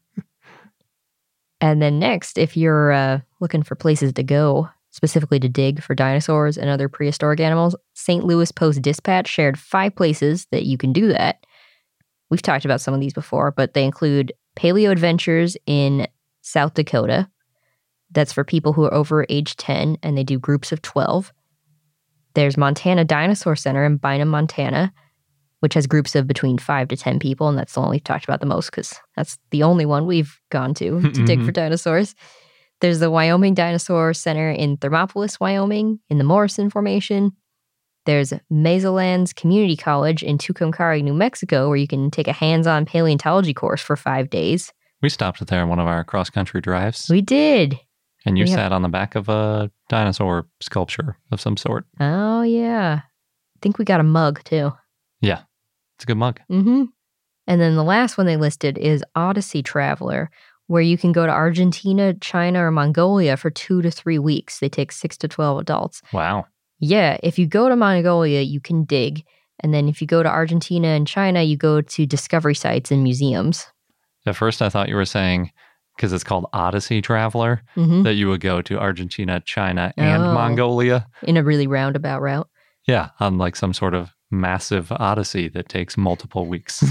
And then next, if you're uh, looking for places to go, specifically to dig for dinosaurs and other prehistoric animals, Saint Louis Post-Dispatch shared five places that you can do that. We've talked about some of these before, but they include Paleo Adventures in South Dakota. That's for people who are over age ten, and they do groups of twelve. There's Montana Dinosaur Center in Bynum, Montana, which has groups of between five to ten people, and that's the one we've talked about the most because that's the only one we've gone to to Mm-hmm. dig for dinosaurs. There's the Wyoming Dinosaur Center in Thermopolis, Wyoming, in the Morrison Formation. There's Mesolands Community College in Tucumcari, New Mexico, where you can take a hands-on paleontology course for five days. We stopped there on one of our cross-country drives, We did. and you we have- sat on the back of a dinosaur sculpture of some sort. Oh, yeah. I think we got a mug, too. Yeah, it's a good mug. Mm-hmm. And then the last one they listed is Odyssey Traveler, where you can go to Argentina, China, or Mongolia for two to three weeks. They take six to twelve adults. Wow. Yeah, if you go to Mongolia, you can dig. And then if you go to Argentina and China, you go to discovery sites and museums. At first, I thought you were saying, because it's called Odyssey Traveler, Mm-hmm. that you would go to Argentina, China, and Oh. Mongolia. In a really roundabout route. Yeah, on like some sort of massive odyssey that takes multiple weeks.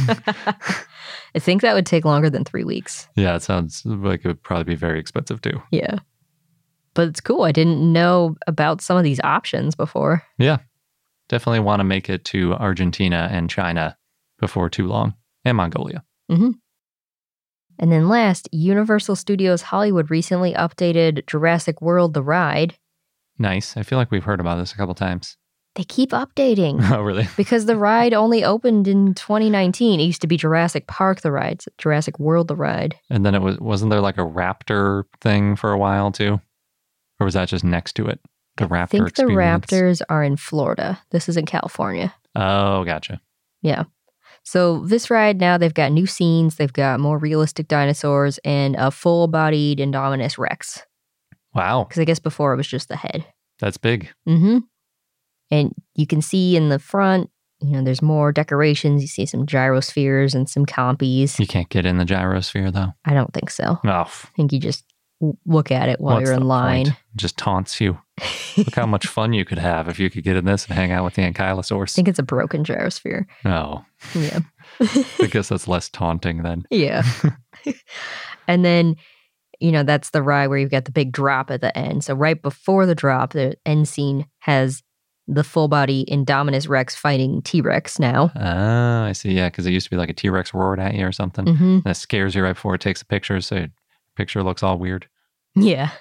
I think that would take longer than three weeks. Yeah, it sounds like it would probably be very expensive too. Yeah. But it's cool. I didn't know about some of these options before. Yeah, definitely want to make it to Argentina and China before too long, and Mongolia. Mm-hmm. And then last, Universal Studios Hollywood recently updated Jurassic World: The Ride. Nice. I feel like we've heard about this a couple times. They keep updating Oh, really? because the ride only opened in twenty nineteen. It used to be Jurassic Park: The Ride, so Jurassic World: The Ride. And then it was wasn't there like a raptor thing for a while too, or was that just next to it? The raptor I think experience? the Raptors are in Florida. This is in California. Oh, gotcha. Yeah. So this ride now, they've got new scenes, they've got more realistic dinosaurs, and a full-bodied Indominus Rex. Wow, Because I guess before it was just the head. that's big. Mm-hmm. And you can see in the front, you know, there's more decorations. You see some gyrospheres and some compies. You can't get in the gyrosphere though. I don't think so. Oh, I think you just w- look at it while what's you're in the line. point? It just taunts you. Look how much fun you could have if you could get in this and hang out with the I ankylosaurus. think it's a broken gyrosphere. Oh, Yeah. I guess that's less taunting then. Yeah. And then, you know, that's the ride where you've got the big drop at the end. So right before the drop, the end scene has the full body Indominus Rex fighting T-Rex now. Ah, I see. Yeah, because it used to be like a T-Rex roared at you or something. Mm-hmm. And it scares you right before it takes the picture, so your picture looks all weird. Yeah.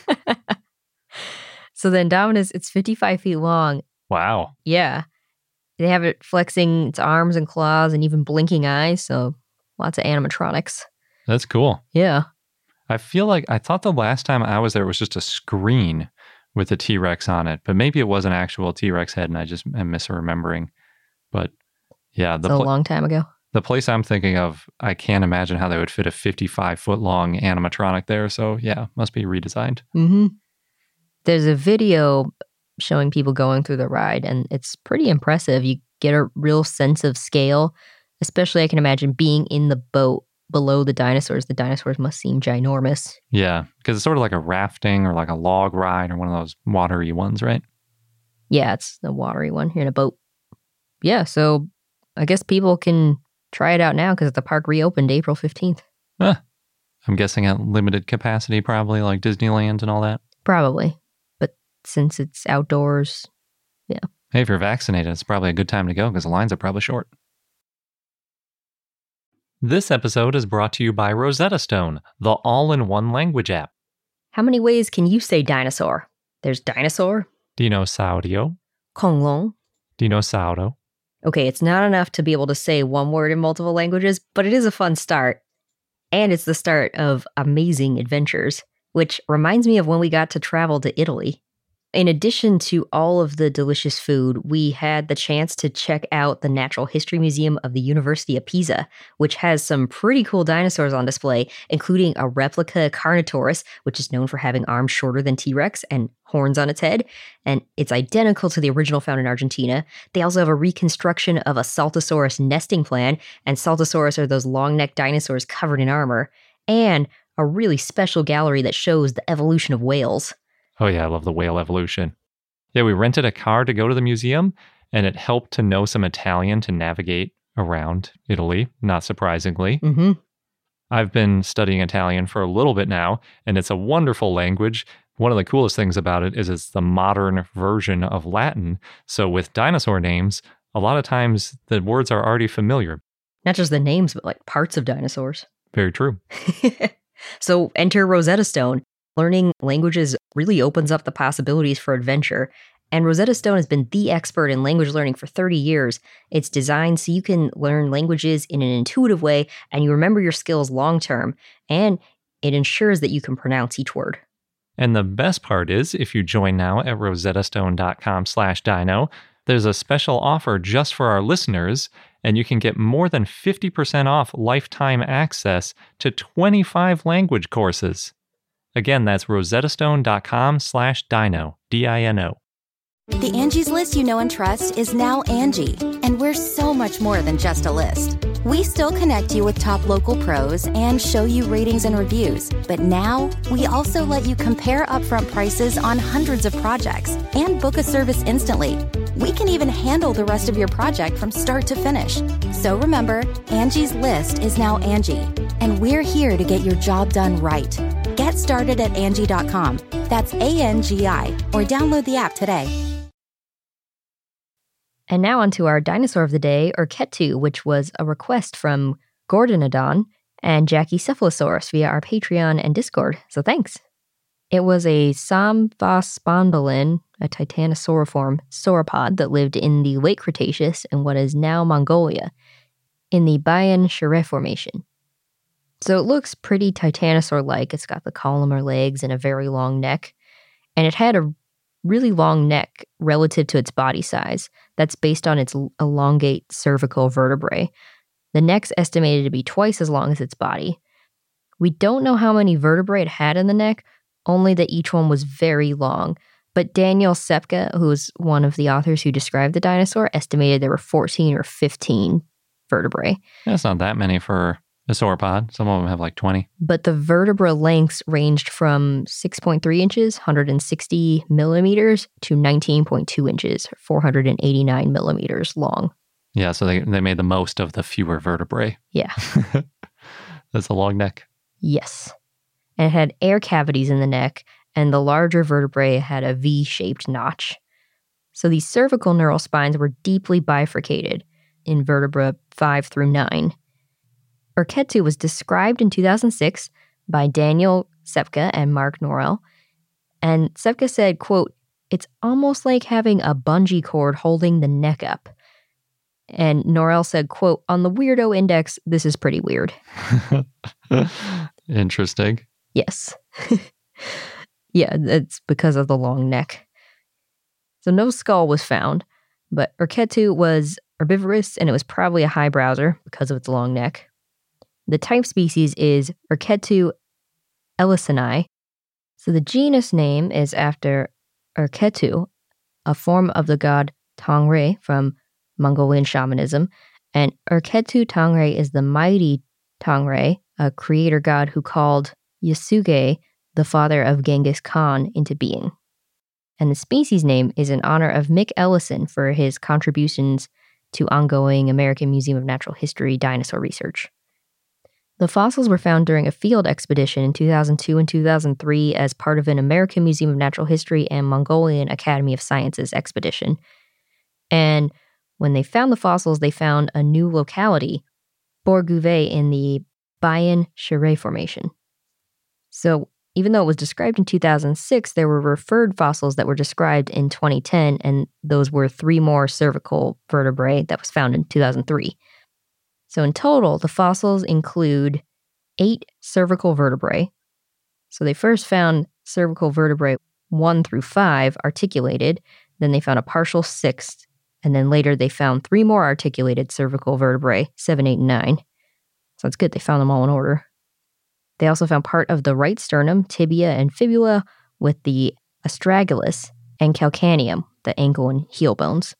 So the Indominus, it's fifty-five feet long. Wow. Yeah. They have it flexing its arms and claws and even blinking eyes. So lots of animatronics. That's cool. Yeah. I feel like I thought the last time I was there was just a screen with a T-Rex on it, but maybe it was an actual T-Rex head and I just am misremembering. But yeah, the It's a pla- long time ago. the place I'm thinking of, I can't imagine how they would fit a fifty-five foot long animatronic there. So yeah, must be redesigned. Mm-hmm. There's a video showing people going through the ride, and it's pretty impressive. You get a real sense of scale, especially I can imagine being in the boat below the dinosaurs. The dinosaurs must seem ginormous. Yeah, because it's sort of like a rafting or like a log ride or one of those watery ones, right? Yeah, it's the watery one. You're in a boat. Yeah, so I guess people can try it out now because the park reopened April fifteenth. Ah, I'm guessing at limited capacity, probably like Disneyland and all that. Probably. But since it's outdoors, Hey, if you're vaccinated, it's probably a good time to go because the lines are probably short. This episode is brought to you by Rosetta Stone, the all-in-one language app. how many ways can you say dinosaur? There's dinosaur, Dinosaurio, 恐龙. Dinosauro. Okay, it's not enough to be able to say one word in multiple languages, but it is a fun start. And it's the start of amazing adventures, which reminds me of when we got to travel to Italy. In addition to all of the delicious food, we had the chance to check out the Natural History Museum of the University of Pisa, which has some pretty cool dinosaurs on display, including a replica Carnotaurus, which is known for having arms shorter than T-Rex and horns on its head, and it's identical to the original found in Argentina. They also have a reconstruction of a Saltosaurus nesting plan, and Saltosaurus are those long-necked dinosaurs covered in armor, and a really special gallery that shows the evolution of whales. Oh yeah, I love the whale evolution. Yeah, we rented a car to go to the museum, and it helped to know some Italian to navigate around Italy, not surprisingly. Mm-hmm. I've been studying Italian for a little bit now, and it's a wonderful language. One of the coolest things about it is it's the modern version of Latin. So with dinosaur names, a lot of times the words are already familiar. Not just the names, but like parts of dinosaurs. Very true. So enter Rosetta Stone. Learning languages really opens up the possibilities for adventure. And Rosetta Stone has been the expert in language learning for thirty years. It's designed so you can learn languages in an intuitive way and you remember your skills long term. And it ensures that you can pronounce each word. And the best part is, if you join now at rosettastone.com slash dino, there's a special offer just for our listeners, and you can get more than fifty percent off lifetime access to twenty-five language courses. Again, that's rosettastone.com slash dino, D I N O. The Angie's List you know and trust is now Angie, and we're so much more than just a list. We still connect you with top local pros and show you ratings and reviews, but now we also let you compare upfront prices on hundreds of projects and book a service instantly. We can even handle the rest of your project from start to finish. So remember, Angie's List is now Angie, and we're here to get your job done right. Get started at Angie dot com. That's A N G I, or download the app today. And now onto our dinosaur of the day, Urketu, which was a request from Gordonodon and Jackie Cephalosaurus via our Patreon and Discord, so thanks. It was a Samphaspondylan, a titanosauriform sauropod that lived in the late Cretaceous in what is now Mongolia, in the Bayan-Shireh Formation. So it looks pretty titanosaur-like. It's got the columnar legs and a very long neck, and it had a really long neck relative to its body size. That's based on its elongate cervical vertebrae. The neck's estimated to be twice as long as its body. We don't know how many vertebrae it had in the neck, only that each one was very long. But Daniel Sepka, who was one of the authors who described the dinosaur, estimated there were fourteen or fifteen vertebrae. That's not that many for a sauropod. Some of them have like twenty. But the vertebra lengths ranged from six point three inches, one hundred sixty millimeters, to nineteen point two inches, four hundred eighty-nine millimeters long. Yeah, so they, they made the most of the fewer vertebrae. Yeah. That's a long neck. Yes. And it had air cavities in the neck, and the larger vertebrae had a V-shaped notch. So these cervical neural spines were deeply bifurcated in vertebra five through nine. Urketu was described in two thousand six by Daniel Sepka and Mark Norrell. And Sepka said, quote, "It's almost like having a bungee cord holding the neck up." And Norrell said, quote, "On the weirdo index, this is pretty weird." Interesting. Yes. Yeah, it's because of the long neck. So no skull was found, but Urketu was herbivorous, and it was probably a high browser because of its long neck. The type species is Urketu ellisoni. So the genus name is after Urketu, a form of the god Tongray from Mongolian shamanism. And Urketu Tongray is the mighty Tongray, a creator god who called Yasuge, the father of Genghis Khan, into being. And the species name is in honor of Mick Ellison for his contributions to ongoing American Museum of Natural History dinosaur research. The fossils were found during a field expedition in two thousand two and two thousand three as part of an American Museum of Natural History and Mongolian Academy of Sciences expedition. And when they found the fossils, they found a new locality, Borguve, in the Bayan-Shireh Formation. So even though it was described in two thousand six, there were referred fossils that were described in twenty ten, and those were three more cervical vertebrae that was found in two thousand three. So in total, the fossils include eight cervical vertebrae. So they first found cervical vertebrae one through five articulated. Then they found a partial sixth. And then later they found three more articulated cervical vertebrae, seven, eight, and nine. So that's good. They found them all in order. They also found part of the right sternum, tibia, and fibula with the astragalus and calcaneum, the ankle and heel bones.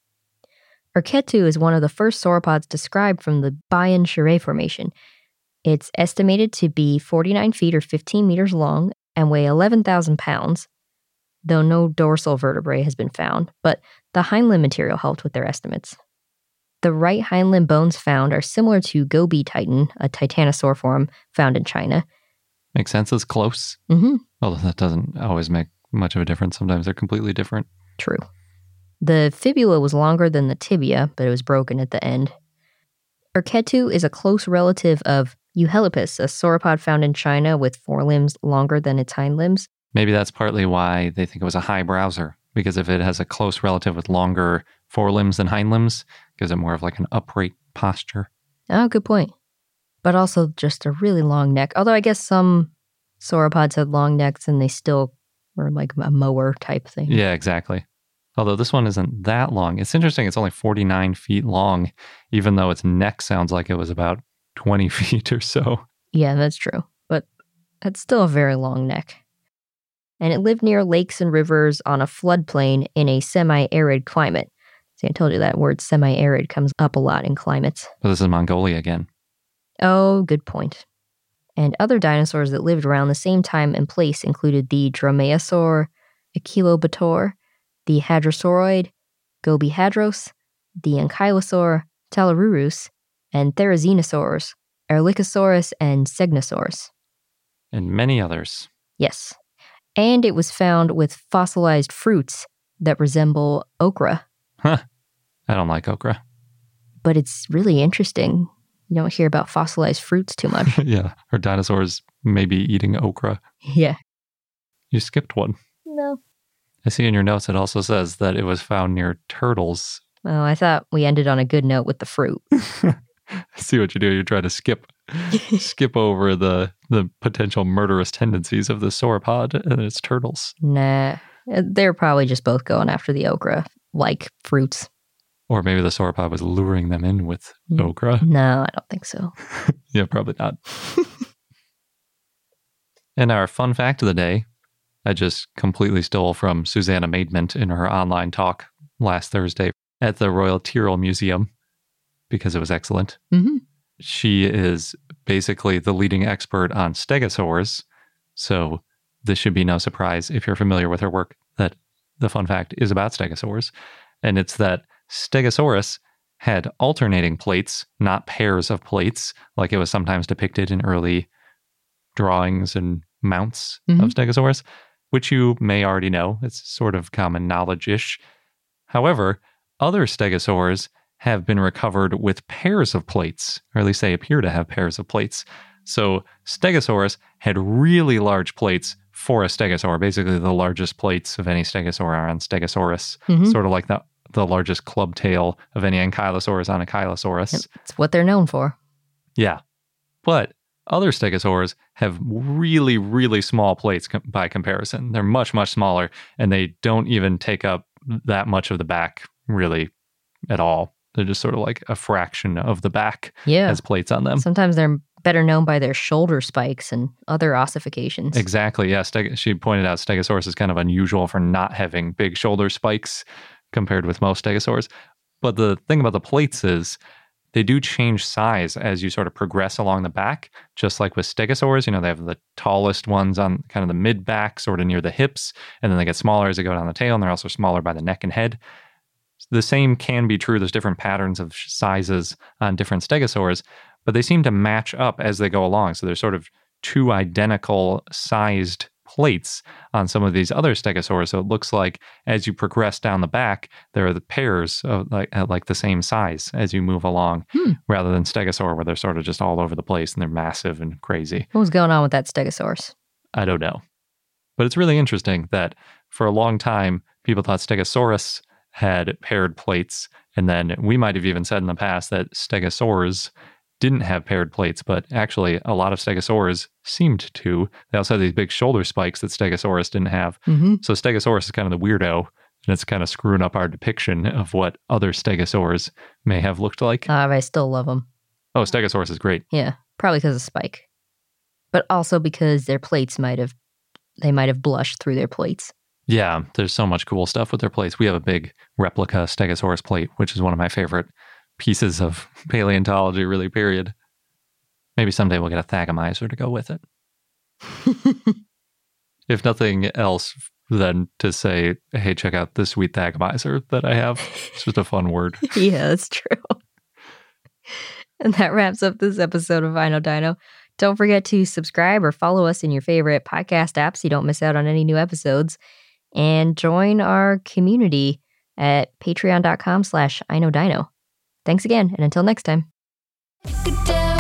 Erketu is one of the first sauropods described from the Bayan-Shiré Formation. It's estimated to be forty-nine feet or fifteen meters long and weigh eleven thousand pounds, though no dorsal vertebrae has been found, but the hind limb material helped with their estimates. The right hind limb bones found are similar to Gobi titan, a titanosaur form found in China. Makes sense. It's close. Mm-hmm. Although that doesn't always make much of a difference. Sometimes they're completely different. True. The fibula was longer than the tibia, but it was broken at the end. Erketu is a close relative of Euhelipus, a sauropod found in China with forelimbs longer than its hind limbs. Maybe that's partly why they think it was a high browser, because if it has a close relative with longer forelimbs than hind limbs, it gives it more of like an upright posture. Oh, good point. But also just a really long neck. Although I guess some sauropods had long necks and they still were like a mower type thing. Yeah, exactly. Although this one isn't that long. It's interesting. It's only forty-nine feet long, even though its neck sounds like it was about twenty feet or so. Yeah, that's true. But that's still a very long neck. And it lived near lakes and rivers on a floodplain in a semi-arid climate. See, I told you that word semi-arid comes up a lot in climates. But this is Mongolia again. Oh, good point. And other dinosaurs that lived around the same time and place included the Dromaeosaur, Achilobator, the Hadrosauroid, Gobihadros, the Ankylosaur, Talururus, and Therizinosaurs, Erlikosaurus, and Segnosaurus. And many others. Yes. And it was found with fossilized fruits that resemble okra. Huh. I don't like okra. But it's really interesting. You don't hear about fossilized fruits too much. Yeah. Or dinosaurs maybe eating okra. Yeah. You skipped one. No. I see in your notes it also says that it was found near turtles. Well, I thought we ended on a good note with the fruit. I see what you do. You try to skip skip over the the potential murderous tendencies of the sauropod and its turtles. Nah. They're probably just both going after the okra, like fruits. Or maybe the sauropod was luring them in with Mm. okra. No, I don't think so. Yeah, probably not. And our fun fact of the day, I just completely stole from Susanna Maidment in her online talk last Thursday at the Royal Tyrrell Museum because it was excellent. Mm-hmm. She is basically the leading expert on stegosaurs, so this should be no surprise if you're familiar with her work that the fun fact is about stegosaurs, and it's that Stegosaurus had alternating plates, not pairs of plates, like it was sometimes depicted in early drawings and mounts Mhm. of Stegosaurus, which you may already know. It's sort of common knowledge-ish. However, other stegosaurs have been recovered with pairs of plates, or at least they appear to have pairs of plates. So Stegosaurus had really large plates for a stegosaur. Basically, the largest plates of any stegosaur are on Stegosaurus, Mhm. sort of like the, the largest club tail of any ankylosaurus on Ankylosaurus. It's what they're known for. Yeah. But other stegosaurs have really, really small plates com- by comparison. They're much, much smaller, and they don't even take up that much of the back, really, at all. They're just sort of like a fraction of the back Yeah. has plates on them. Sometimes they're better known by their shoulder spikes and other ossifications. Exactly, yeah. Steg- she pointed out Stegosaurus is kind of unusual for not having big shoulder spikes compared with most stegosaurs. But the thing about the plates is they do change size as you sort of progress along the back, just like with stegosaurs. You know, they have the tallest ones on kind of the mid-back, sort of near the hips, and then they get smaller as they go down the tail, and they're also smaller by the neck and head. The same can be true. There's different patterns of sizes on different stegosaurs, but they seem to match up as they go along. So there's sort of two identical sized plates on some of these other stegosaurs. So it looks like as you progress down the back, there are the pairs of like, at like the same size as you move along, Hmm. rather than stegosaur where they're sort of just all over the place and they're massive and crazy. What was going on with that stegosaurus? I don't know. But it's really interesting that for a long time, people thought Stegosaurus had paired plates. And then we might have even said in the past that stegosaurs didn't have paired plates, but actually a lot of Stegosaurs seemed to. They also had these big shoulder spikes that Stegosaurus didn't have. Mm-hmm. So Stegosaurus is kind of the weirdo, and it's kind of screwing up our depiction of what other Stegosaurs may have looked like. Uh, but I still love them. Oh, Stegosaurus is great. Yeah, probably because of Spike. But also because their plates might have, they might have blushed through their plates. Yeah, there's so much cool stuff with their plates. We have a big replica Stegosaurus plate, which is one of my favorite pieces of paleontology, really, period. Maybe someday we'll get a Thagomizer to go with it. If nothing else, then to say, hey, check out this sweet Thagomizer that I have. It's just a fun word. Yeah, that's true. And that wraps up this episode of I Know Dino. Don't forget to subscribe or follow us in your favorite podcast apps so you don't miss out on any new episodes. And join our community at patreon.com slash I Know Dino. Thanks again, and until next time.